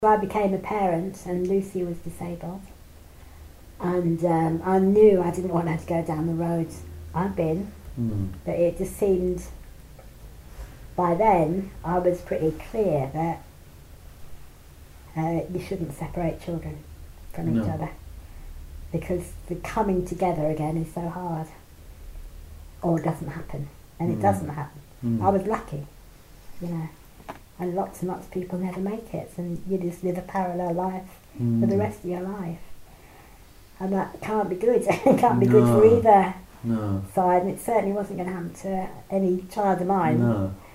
I became a parent and Lucy was disabled, and I knew I didn't want her to go down the road I'd been, but it just seemed, by then I was pretty clear that you shouldn't separate children from each other, because the coming together again is so hard, or it doesn't happen, and it doesn't happen. I was lucky, you know, and lots of people never make it, and you just live a parallel life for the rest of your life, and that can't be good. It can't be good for either side, and it certainly wasn't going to happen to any child of mine.